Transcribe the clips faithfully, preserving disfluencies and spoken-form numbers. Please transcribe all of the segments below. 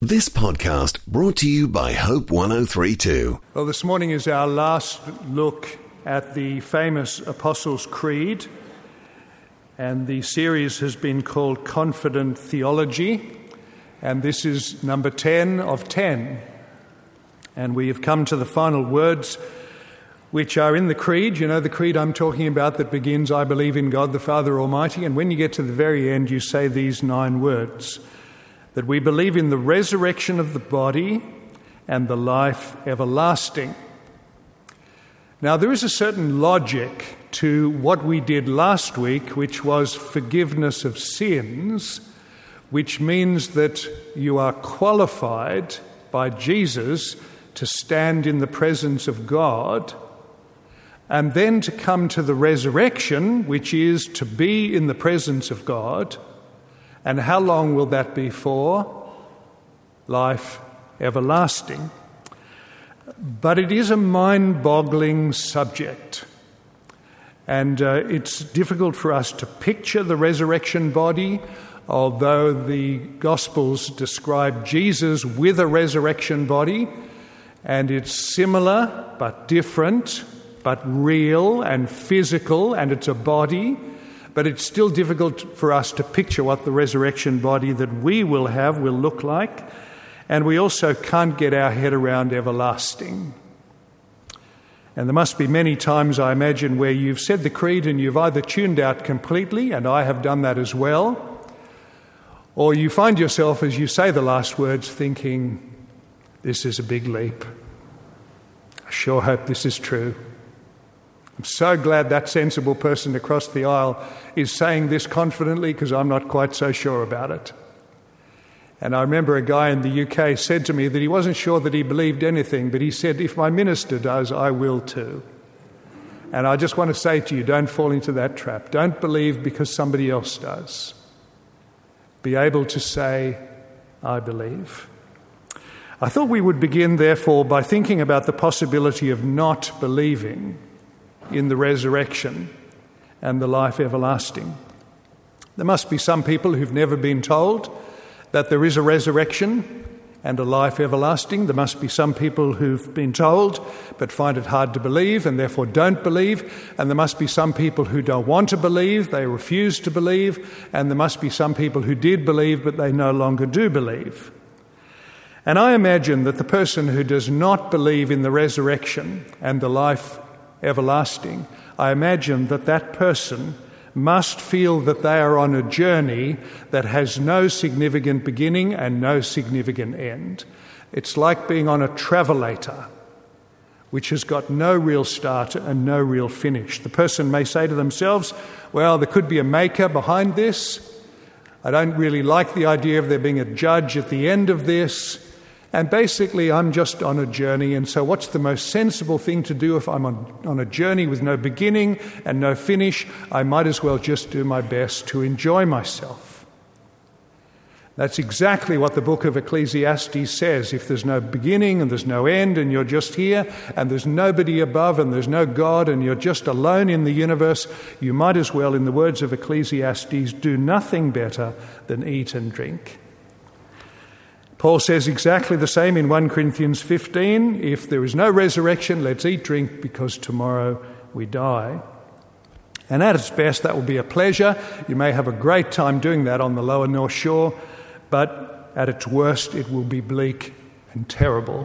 This podcast brought to you by Hope one oh three point two. Well, this morning is our last look at the famous Apostles' Creed, and the series has been called Confident Theology, and this is number ten of ten. And we have come to the final words which are in the Creed. You know, the Creed I'm talking about that begins, I believe in God the Father Almighty, and when you get to the very end, you say these nine words: that we believe in the resurrection of the body and the life everlasting. Now, there is a certain logic to what we did last week, which was forgiveness of sins, which means that you are qualified by Jesus to stand in the presence of God, and then to come to the resurrection, which is to be in the presence of God. And how long will that be for? Life everlasting. But it is a mind-boggling subject. And uh, it's difficult for us to picture the resurrection body, although the Gospels describe Jesus with a resurrection body. And it's similar but different, but real and physical, and it's a body. But it's still difficult for us to picture what the resurrection body that we will have will look like. And we also can't get our head around everlasting. And there must be many times, I imagine, where you've said the creed and you've either tuned out completely, and I have done that as well, or you find yourself, as you say the last words, thinking, this is a big leap. I sure hope this is true. I'm so glad that sensible person across the aisle is saying this confidently, because I'm not quite so sure about it. And I remember a guy in the U K said to me that he wasn't sure that he believed anything, but he said, if my minister does, I will too. And I just want to say to you, don't fall into that trap. Don't believe because somebody else does. Be able to say, I believe. I thought we would begin, therefore, by thinking about the possibility of not believing in the resurrection and the life everlasting. There must be some people who've never been told that there is a resurrection and a life everlasting. There must be some people who've been told but find it hard to believe and therefore don't believe. And there must be some people who don't want to believe, they refuse to believe. And there must be some people who did believe but they no longer do believe. And I imagine that the person who does not believe in the resurrection and the life everlasting, I imagine that that person must feel that they are on a journey that has no significant beginning and no significant end. It's like being on a travelator, which has got no real start and no real finish. The person may say to themselves, well, there could be a maker behind this. I don't really like the idea of there being a judge at the end of this. And basically, I'm just on a journey, and so what's the most sensible thing to do if I'm on, on a journey with no beginning and no finish? I might as well just do my best to enjoy myself. That's exactly what the book of Ecclesiastes says. If there's no beginning and there's no end and you're just here and there's nobody above and there's no God and you're just alone in the universe, you might as well, in the words of Ecclesiastes, do nothing better than eat and drink. Paul says exactly the same in First Corinthians fifteen. If there is no resurrection, let's eat, drink, because tomorrow we die. And at its best, that will be a pleasure. You may have a great time doing that on the lower North Shore, but at its worst, it will be bleak and terrible.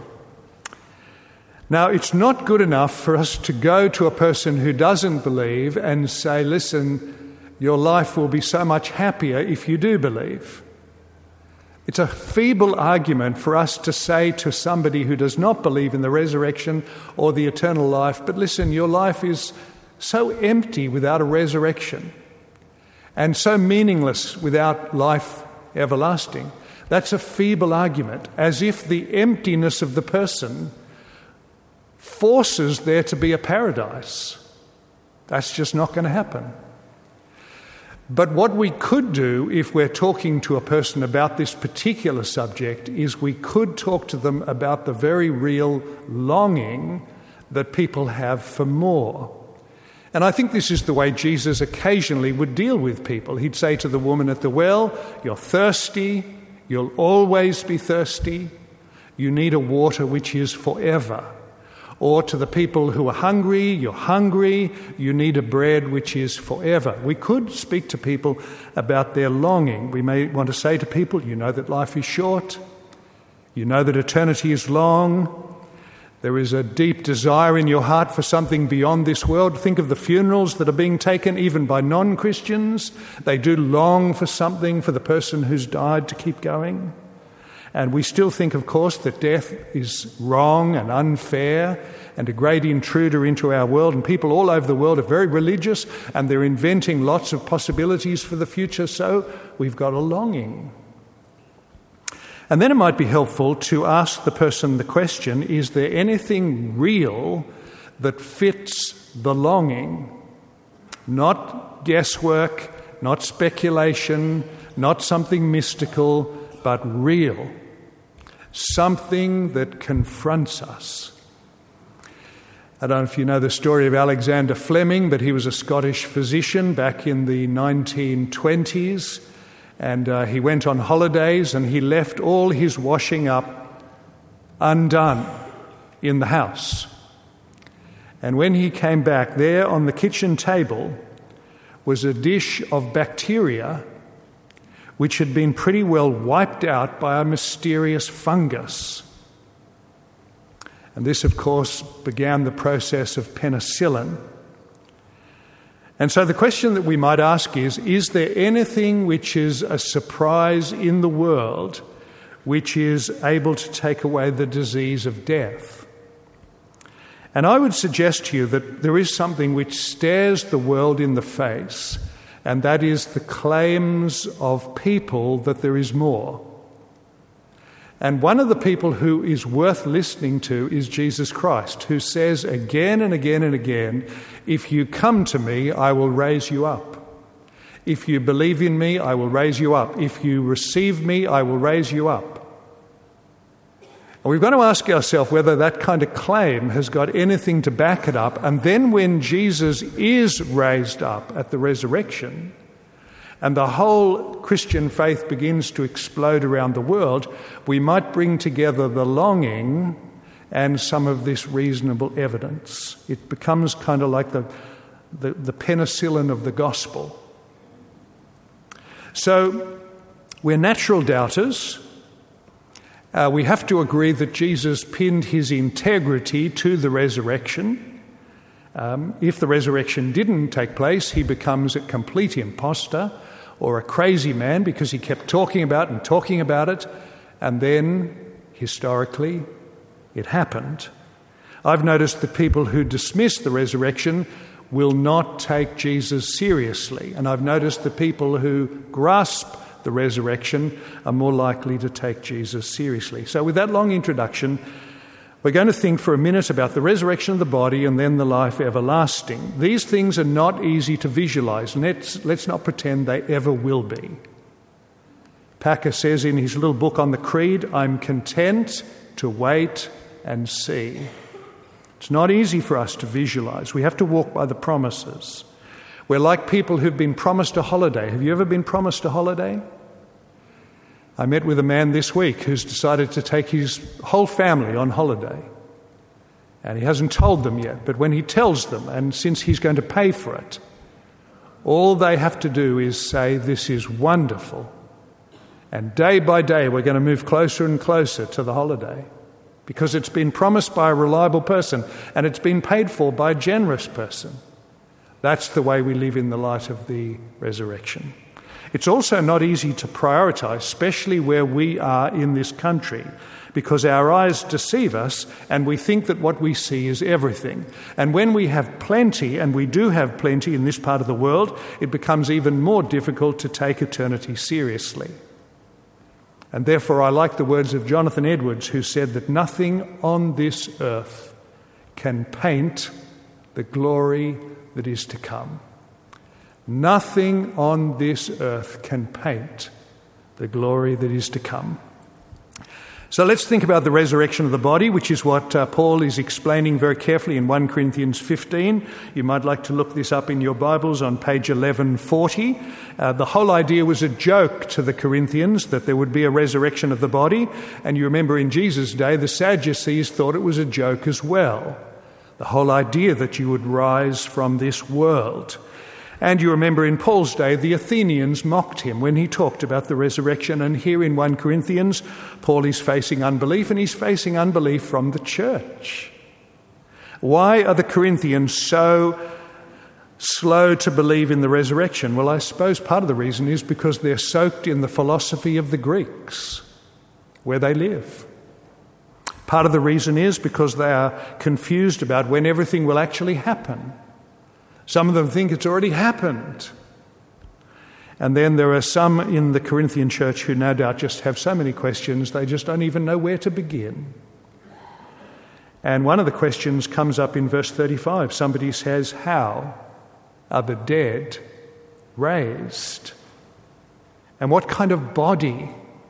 Now, it's not good enough for us to go to a person who doesn't believe and say, listen, your life will be so much happier if you do believe. It's a feeble argument for us to say to somebody who does not believe in the resurrection or the eternal life, but listen, your life is so empty without a resurrection and so meaningless without life everlasting. That's a feeble argument, as if the emptiness of the person forces there to be a paradise. That's just not going to happen. But what we could do if we're talking to a person about this particular subject is we could talk to them about the very real longing that people have for more. And I think this is the way Jesus occasionally would deal with people. He'd say to the woman at the well, you're thirsty, You'll always be thirsty. You need a water which is forever. Or to the people who are hungry, you're hungry, you need a bread which is forever. We could speak to people about their longing. We may want to say to people, you know that life is short. You know that eternity is long. There is a deep desire in your heart for something beyond this world. Think of the funerals that are being taken even by non-Christians. They do long for something for the person who's died to keep going. And we still think, of course, that death is wrong and unfair and a great intruder into our world. And people all over the world are very religious and they're inventing lots of possibilities for the future. So we've got a longing. And then it might be helpful to ask the person the question, is there anything real that fits the longing? Not guesswork, not speculation, not something mystical, but real. Something that confronts us. I don't know if you know the story of Alexander Fleming, but he was a Scottish physician back in the nineteen twenties. And uh, he went on holidays and he left all his washing up undone in the house. And when he came back, there on the kitchen table was a dish of bacteria which had been pretty well wiped out by a mysterious fungus. And this, of course, began the process of penicillin. And so the question that we might ask is, is there anything which is a surprise in the world which is able to take away the disease of death? And I would suggest to you that there is something which stares the world in the face, and that is the claims of people that there is more. And one of the people who is worth listening to is Jesus Christ, who says again and again and again, if you come to me, I will raise you up. If you believe in me, I will raise you up. If you receive me, I will raise you up. And we've got to ask ourselves whether that kind of claim has got anything to back it up. And then when Jesus is raised up at the resurrection, and the whole Christian faith begins to explode around the world, we might bring together the longing and some of this reasonable evidence. It becomes kind of like the, the, the penicillin of the gospel. So we're natural doubters. Uh, we have to agree that Jesus pinned his integrity to the resurrection. Um, if the resurrection didn't take place, he becomes a complete imposter or a crazy man because he kept talking about and talking about it, and then, historically, it happened. I've noticed that people who dismiss the resurrection will not take Jesus seriously, and I've noticed that people who grasp the resurrection are more likely to take Jesus seriously. So with that long introduction, we're going to think for a minute about the resurrection of the body and then the life everlasting. These things are not easy to visualize, and let's, let's not pretend they ever will be. Packer says in his little book on the Creed, I'm content to wait and see. It's not easy for us to visualize. We have to walk by the promises. We're like people who've been promised a holiday. Have you ever been promised a holiday? I met with a man this week who's decided to take his whole family on holiday. And he hasn't told them yet, but when he tells them, and since he's going to pay for it, all they have to do is say, this is wonderful. And day by day, we're going to move closer and closer to the holiday because it's been promised by a reliable person and it's been paid for by a generous person. That's the way we live in the light of the resurrection. It's also not easy to prioritize, especially where we are in this country, because our eyes deceive us and we think that what we see is everything. And when we have plenty, and we do have plenty in this part of the world, it becomes even more difficult to take eternity seriously. And therefore I like the words of Jonathan Edwards, who said that nothing on this earth can paint the glory that is to come. Nothing on this earth can paint the glory that is to come. So let's think about the resurrection of the body, which is what uh, Paul is explaining very carefully in First Corinthians fifteen. You might like to look this up in your Bibles on page eleven forty. Uh, the whole idea was a joke to the Corinthians that there would be a resurrection of the body. And you remember in Jesus' day, the Sadducees thought it was a joke as well. The whole idea that you would rise from this world. And you remember in Paul's day, the Athenians mocked him when he talked about the resurrection. And here in First Corinthians, Paul is facing unbelief, and he's facing unbelief from the church. Why are the Corinthians so slow to believe in the resurrection? Well, I suppose part of the reason is because they're soaked in the philosophy of the Greeks, where they live. Part of the reason is because they are confused about when everything will actually happen. Some of them think it's already happened. And then there are some in the Corinthian church who no doubt just have so many questions, they just don't even know where to begin. And one of the questions comes up in verse thirty-five. Somebody says, how are the dead raised? And what kind of body?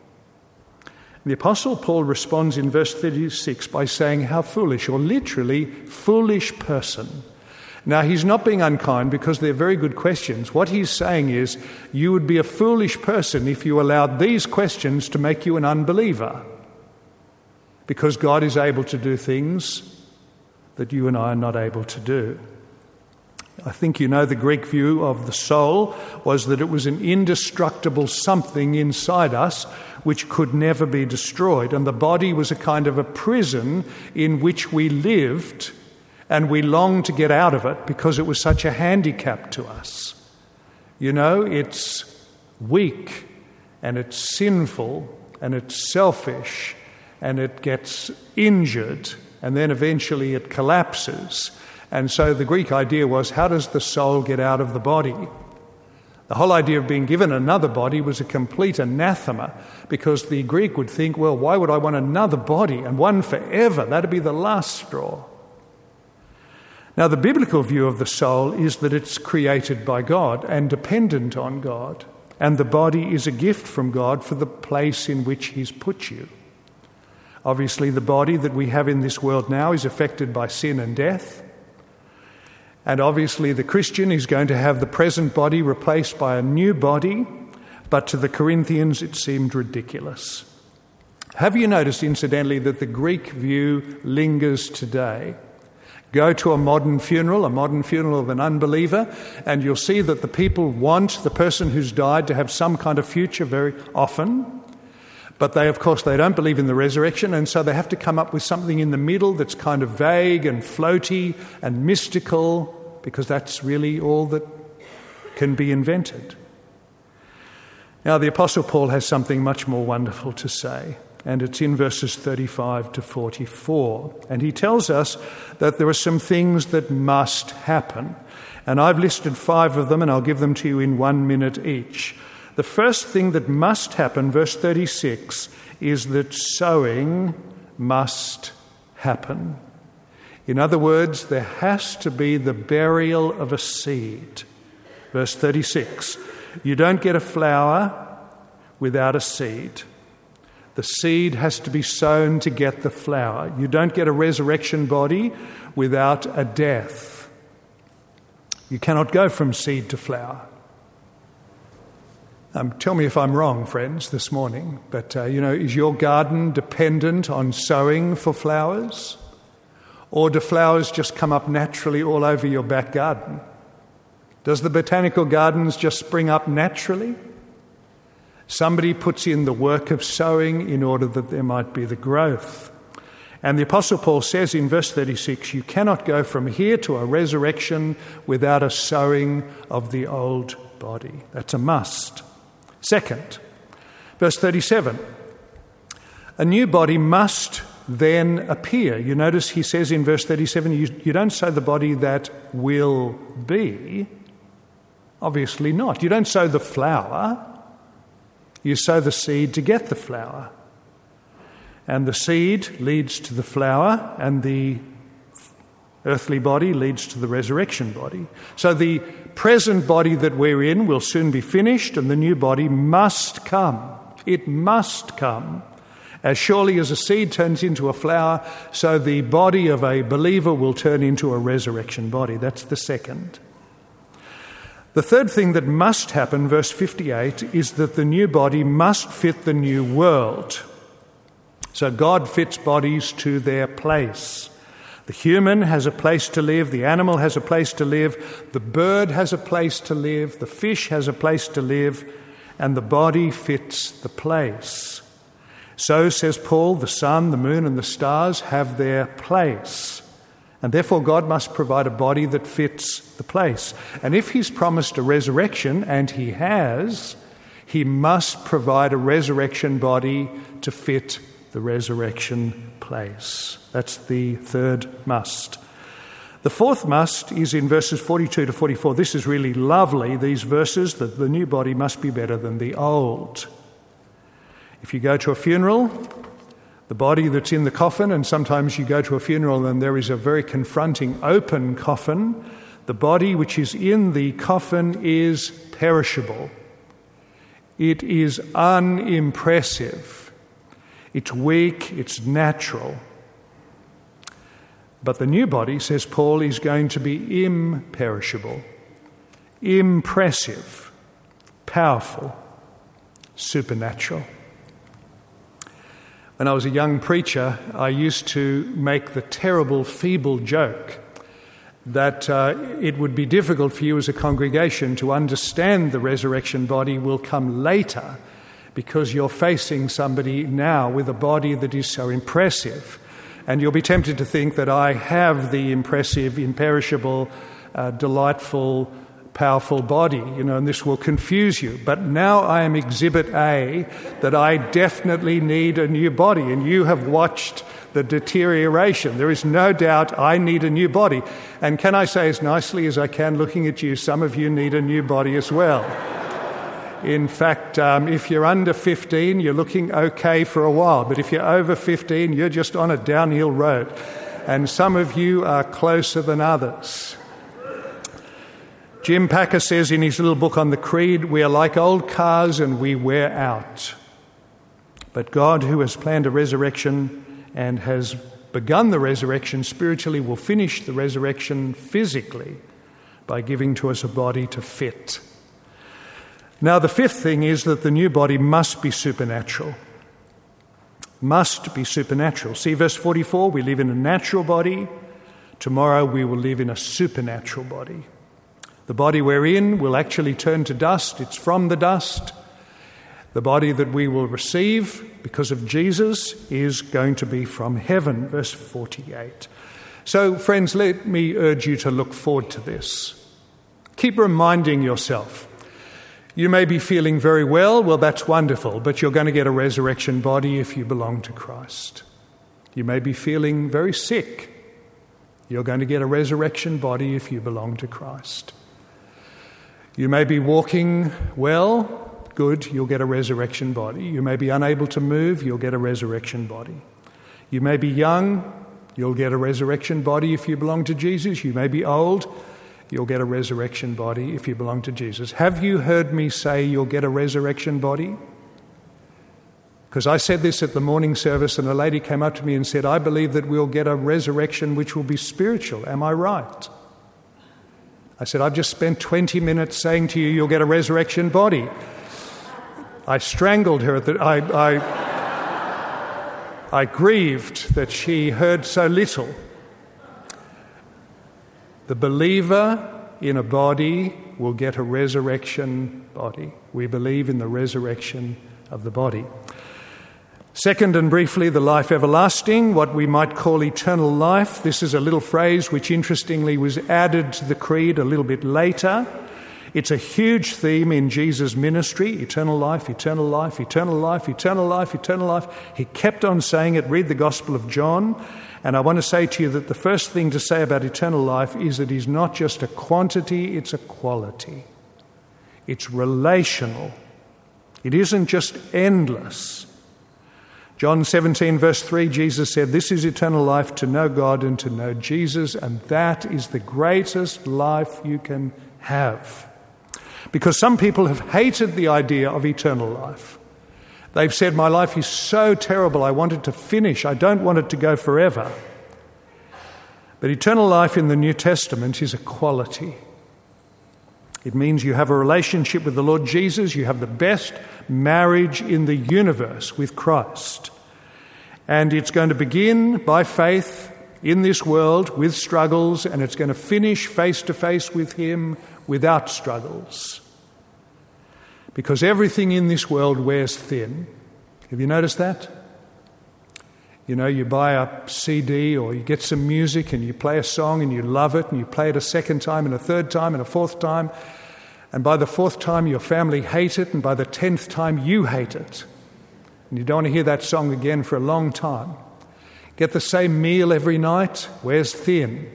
The Apostle Paul responds in verse thirty-six by saying, how foolish, or literally, foolish person. Now, he's not being unkind because they're very good questions. What he's saying is, you would be a foolish person if you allowed these questions to make you an unbeliever. Because God is able to do things that you and I are not able to do. I think you know the Greek view of the soul was that it was an indestructible something inside us which could never be destroyed. And the body was a kind of a prison in which we lived, and we longed to get out of it because it was such a handicap to us. You know, it's weak, and it's sinful, and it's selfish, and it gets injured, and then eventually it collapses. And so the Greek idea was, how does the soul get out of the body? The whole idea of being given another body was a complete anathema, because the Greek would think, well, why would I want another body, and one forever? That'd be the last straw. Now, the biblical view of the soul is that it's created by God and dependent on God, and the body is a gift from God for the place in which He's put you. Obviously, the body that we have in this world now is affected by sin and death, and obviously the Christian is going to have the present body replaced by a new body, but to the Corinthians it seemed ridiculous. Have you noticed, incidentally, that the Greek view lingers today? Go to a modern funeral, a modern funeral of an unbeliever, and you'll see that the people want the person who's died to have some kind of future very often. But they, of course, they don't believe in the resurrection, and so they have to come up with something in the middle that's kind of vague and floaty and mystical, because that's really all that can be invented. Now, the Apostle Paul has something much more wonderful to say. And it's in verses thirty-five to forty-four. And he tells us that there are some things that must happen. And I've listed five of them, and I'll give them to you in one minute each. The first thing that must happen, verse thirty-six, is that sowing must happen. In other words, there has to be the burial of a seed. Verse thirty-six, you don't get a flower without a seed. The seed has to be sown to get the flower. You don't get a resurrection body without a death. You cannot go from seed to flower. Um, tell me if I'm wrong, friends, this morning, but, uh, you know, is your garden dependent on sowing for flowers? Or do flowers just come up naturally all over your back garden? Does the botanical gardens just spring up naturally? Somebody puts in the work of sowing in order that there might be the growth. And the Apostle Paul says in verse thirty-six, you cannot go from here to a resurrection without a sowing of the old body. That's a must. Second, verse thirty-seven, a new body must then appear. You notice he says in verse thirty-seven, you, you don't sow the body that will be. Obviously not. You don't sow the flower. You sow the seed to get the flower. And the seed leads to the flower, and the earthly body leads to the resurrection body. So the present body that we're in will soon be finished, and the new body must come. It must come. As surely as a seed turns into a flower, so the body of a believer will turn into a resurrection body. That's the second. The third thing that must happen, verse fifty-eight, is that the new body must fit the new world. So God fits bodies to their place. The human has a place to live, the animal has a place to live, the bird has a place to live, the fish has a place to live, and the body fits the place. So, says Paul, the sun, the moon, and the stars have their place. And therefore God must provide a body that fits the place. And if he's promised a resurrection, and he has, he must provide a resurrection body to fit the resurrection place. That's the third must. The fourth must is in verses forty-two to forty-four. This is really lovely, these verses, that the new body must be better than the old. If you go to a funeral, the body that's in the coffin, and sometimes you go to a funeral and there is a very confronting open coffin, the body which is in the coffin is perishable. It is unimpressive. It's weak, it's natural. But the new body, says Paul, is going to be imperishable, impressive, powerful, supernatural. When I was a young preacher, I used to make the terrible, feeble joke that uh, it would be difficult for you as a congregation to understand the resurrection body will come later because you're facing somebody now with a body that is so impressive. And you'll be tempted to think that I have the impressive, imperishable, uh, delightful, powerful body, you know, and this will confuse you. But now I am exhibit A, that I definitely need a new body, and you have watched the deterioration. There is no doubt I need a new body. And can I say as nicely as I can, looking at you, some of you need a new body as well. In fact, um, if you're under fifteen, you're looking okay for a while. But if you're over fifteen, you're just on a downhill road. And some of you are closer than others. Jim Packer says in his little book on the Creed, we are like old cars and we wear out. But God, who has planned a resurrection and has begun the resurrection spiritually, will finish the resurrection physically by giving to us a body to fit. Now, the fifth thing is that the new body must be supernatural. Must be supernatural. See verse forty-four, we live in a natural body. Tomorrow we will live in a supernatural body. The body we're in will actually turn to dust. It's from the dust. The body that we will receive because of Jesus is going to be from heaven. Verse forty-eight. So, friends, let me urge you to look forward to this. Keep reminding yourself. You may be feeling very well. Well, that's wonderful, but you're going to get a resurrection body if you belong to Christ. You may be feeling very sick. You're going to get a resurrection body if you belong to Christ. You may be walking well, good, you'll get a resurrection body. You may be unable to move, you'll get a resurrection body. You may be young, you'll get a resurrection body if you belong to Jesus. You may be old, you'll get a resurrection body if you belong to Jesus. Have you heard me say you'll get a resurrection body? Because I said this at the morning service and a lady came up to me and said, I believe that we'll get a resurrection which will be spiritual. Am I right? I said, I've just spent twenty minutes saying to you, you'll get a resurrection body. I strangled her. That I, I, I grieved that she heard so little. The believer in a body will get a resurrection body. We believe in the resurrection of the body. Second, and briefly, the life everlasting, what we might call eternal life. This is a little phrase which, interestingly, was added to the creed a little bit later. It's a huge theme in Jesus' ministry, eternal life, eternal life, eternal life, eternal life, eternal life. He kept on saying it. Read the Gospel of John. And I want to say to you that the first thing to say about eternal life is that it is not just a quantity, it's a quality. It's relational. It isn't just endless. John seventeen, verse three, Jesus said, this is eternal life, to know God and to know Jesus, and that is the greatest life you can have. Because some people have hated the idea of eternal life. They've said, my life is so terrible, I want it to finish. I don't want it to go forever. But eternal life in the New Testament is a quality. It means you have a relationship with the Lord Jesus. You have the best marriage in the universe with Christ. And it's going to begin by faith in this world with struggles, and it's going to finish face to face with Him without struggles. Because everything in this world wears thin. Have you noticed that? You know, you buy a C D or you get some music and you play a song and you love it and you play it a second time and a third time and a fourth time. And by the fourth time, your family hate it, and by the tenth time, you hate it. And you don't want to hear that song again for a long time. Get the same meal every night, wears thin.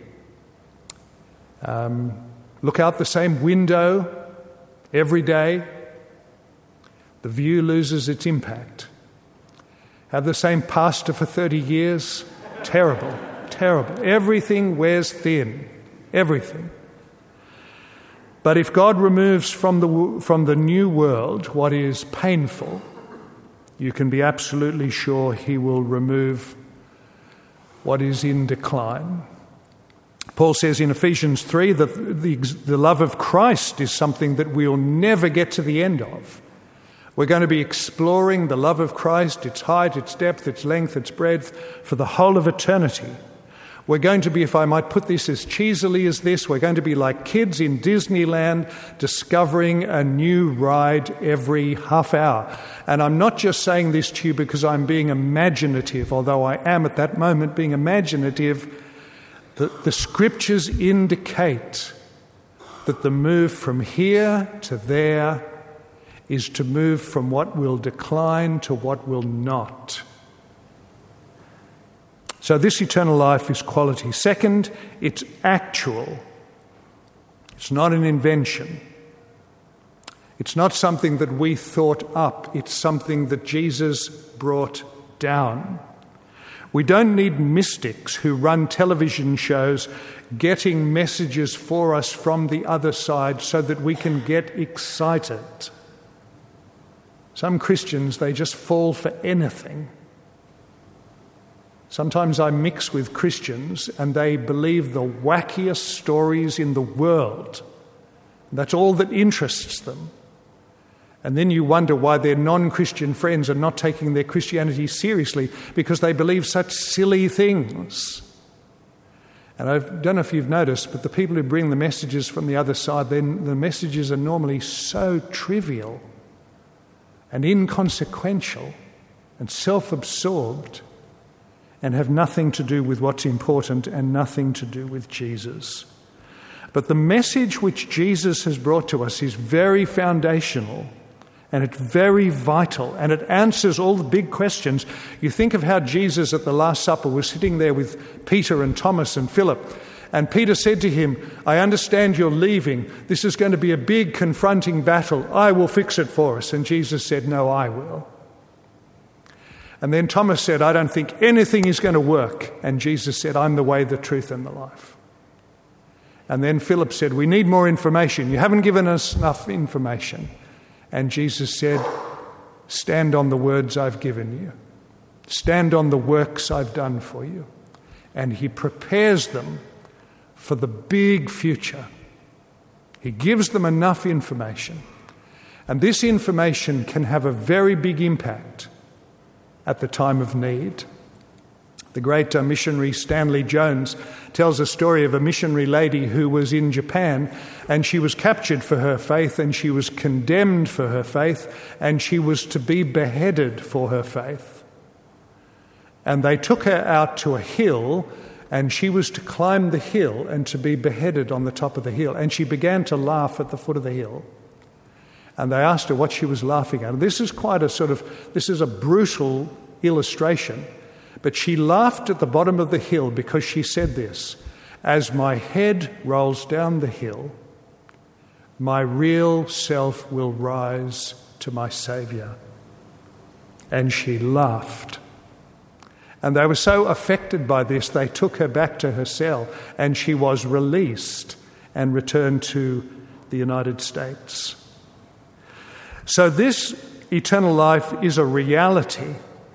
Um, look out the same window every day, the view loses its impact. Have the same pastor for thirty years, terrible, terrible. Everything wears thin, everything. But if God removes from the from the new world what is painful, you can be absolutely sure He will remove what is in decline. Paul says in Ephesians three that the, the love of Christ is something that we'll never get to the end of. We're going to be exploring the love of Christ, its height, its depth, its length, its breadth, for the whole of eternity. We're going to be, if I might put this as cheesily as this, we're going to be like kids in Disneyland discovering a new ride every half hour. And I'm not just saying this to you because I'm being imaginative, although I am at that moment being imaginative. The, the scriptures indicate that the move from here to there is to move from what will decline to what will not. So this eternal life is quality. Second, it's actual. It's not an invention. It's not something that we thought up. It's something that Jesus brought down. We don't need mystics who run television shows getting messages for us from the other side so that we can get excited. Some Christians, they just fall for anything. Sometimes I mix with Christians and they believe the wackiest stories in the world. That's all that interests them. And then you wonder why their non-Christian friends are not taking their Christianity seriously, because they believe such silly things. And I don't know if you've noticed, but the people who bring the messages from the other side, then the messages are normally so trivial and inconsequential and self-absorbed and have nothing to do with what's important and nothing to do with Jesus. But the message which Jesus has brought to us is very foundational, and it's very vital, and it answers all the big questions. You think of how Jesus at the Last Supper was sitting there with Peter and Thomas and Philip, and Peter said to him, I understand you're leaving. This is going to be a big confronting battle. I will fix it for us. And Jesus said, no, I will. And then Thomas said, I don't think anything is going to work. And Jesus said, I'm the way, the truth, and the life. And then Philip said, we need more information. You haven't given us enough information. And Jesus said, stand on the words I've given you. Stand on the works I've done for you. And he prepares them for the big future. He gives them enough information. And this information can have a very big impact at the time of need. The great uh, missionary Stanley Jones tells a story of a missionary lady who was in Japan, and she was captured for her faith, and she was condemned for her faith, and she was to be beheaded for her faith. And they took her out to a hill, and she was to climb the hill and to be beheaded on the top of the hill. And she began to laugh at the foot of the hill. And they asked her what she was laughing at. And this is quite a sort of, this is a brutal illustration. But she laughed at the bottom of the hill because she said this, as my head rolls down the hill, my real self will rise to my Saviour. And she laughed. And they were so affected by this, they took her back to her cell, and she was released and returned to the United States. So this eternal life is a reality,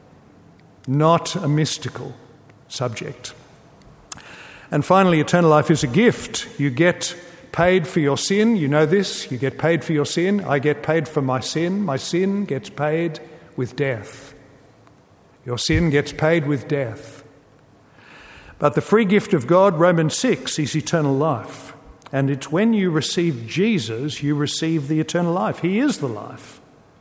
not a mystical subject. And finally, eternal life is a gift. You get paid for your sin. You know this. You get paid for your sin. I get paid for my sin. My sin gets paid with death. Your sin gets paid with death. But the free gift of God, Romans six, is eternal life. And it's when you receive Jesus, you receive the eternal life. He is the life.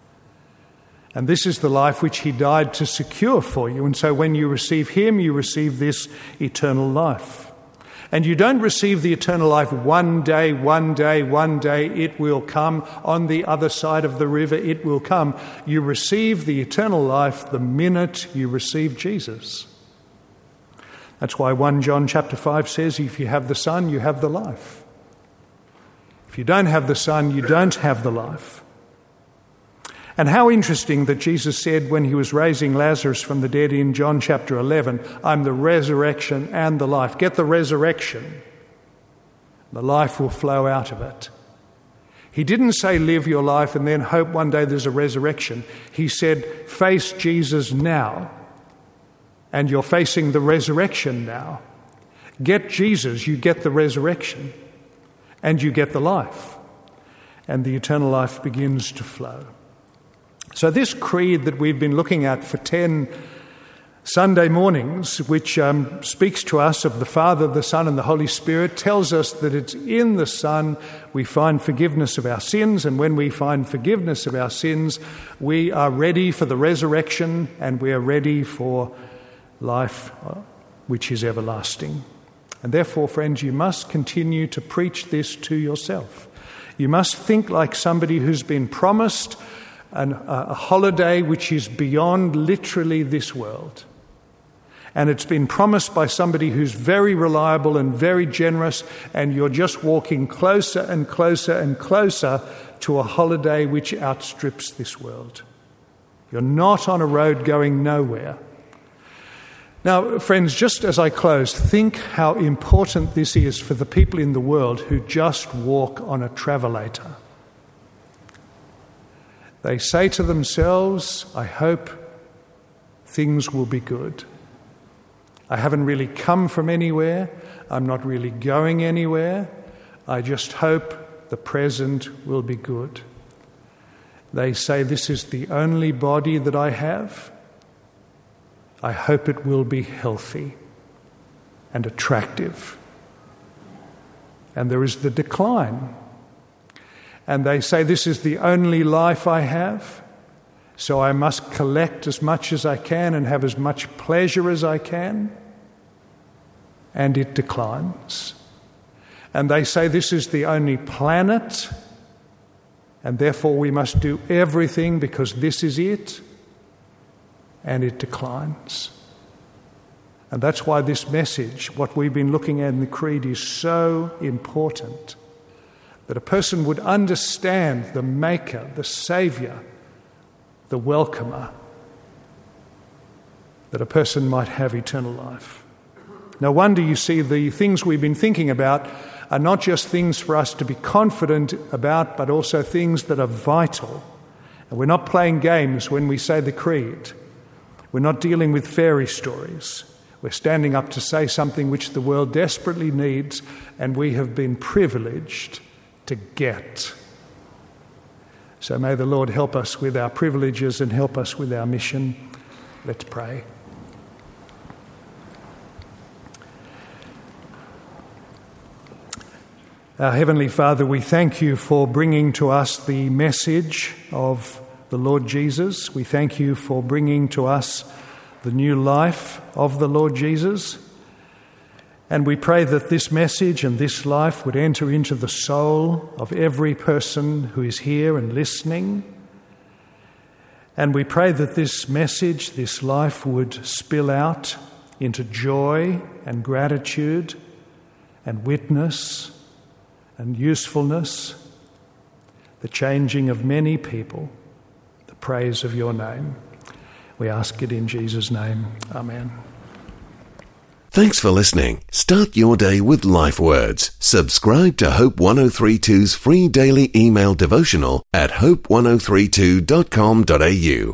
And this is the life which he died to secure for you. And so when you receive him, you receive this eternal life. And you don't receive the eternal life one day, one day, one day, it will come. On the other side of the river, it will come. You receive the eternal life the minute you receive Jesus. That's why First John chapter five says, if you have the Son, you have the life. If you don't have the Son, you don't have the life. And how interesting that Jesus said when he was raising Lazarus from the dead in John chapter eleven, I'm the resurrection and the life. Get the resurrection. The life will flow out of it. He didn't say live your life and then hope one day there's a resurrection. He said face Jesus now. And you're facing the resurrection now. Get Jesus, you get the resurrection. And you get the life. And the eternal life begins to flow. So this creed that we've been looking at for ten Sunday mornings, which um, speaks to us of the Father, the Son, and the Holy Spirit, tells us that it's in the Son we find forgiveness of our sins, and when we find forgiveness of our sins, we are ready for the resurrection, and we are ready for life which is everlasting. And therefore, friends, you must continue to preach this to yourself. You must think like somebody who's been promised An, a holiday which is beyond literally this world. And it's been promised by somebody who's very reliable and very generous, and you're just walking closer and closer and closer to a holiday which outstrips this world. You're not on a road going nowhere. Now, friends, just as I close, think how important this is for the people in the world who just walk on a travelator. They say to themselves, I hope things will be good. I haven't really come from anywhere. I'm not really going anywhere. I just hope the present will be good. They say, this is the only body that I have. I hope it will be healthy and attractive. And there is the decline. And they say, this is the only life I have, so I must collect as much as I can and have as much pleasure as I can. And it declines. And they say, this is the only planet, and therefore we must do everything because this is it. And it declines. And that's why this message, what we've been looking at in the Creed, is so important. That a person would understand the Maker, the Saviour, the Welcomer, that a person might have eternal life. No wonder you see the things we've been thinking about are not just things for us to be confident about, but also things that are vital. And we're not playing games when we say the Creed. We're not dealing with fairy stories. We're standing up to say something which the world desperately needs, and we have been privileged to get. So may the Lord help us with our privileges and help us with our mission. Let's pray. Our Heavenly Father, we thank you for bringing to us the message of the Lord Jesus. We thank you for bringing to us the new life of the Lord Jesus. And we pray that this message and this life would enter into the soul of every person who is here and listening. And we pray that this message, this life, would spill out into joy and gratitude and witness and usefulness, the changing of many people, the praise of your name. We ask it in Jesus' name. Amen. Thanks for listening. Start your day with life words. Subscribe to Hope one oh three two's free daily email devotional at hope ten thirty-two dot com dot a u.